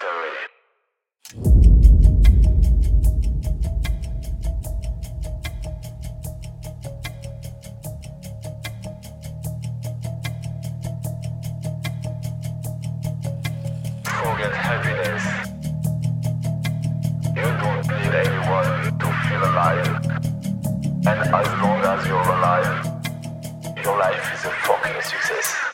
Factory. Forget happiness. You don't need anyone to feel alive. And as long as you're alive, your life is a fucking success.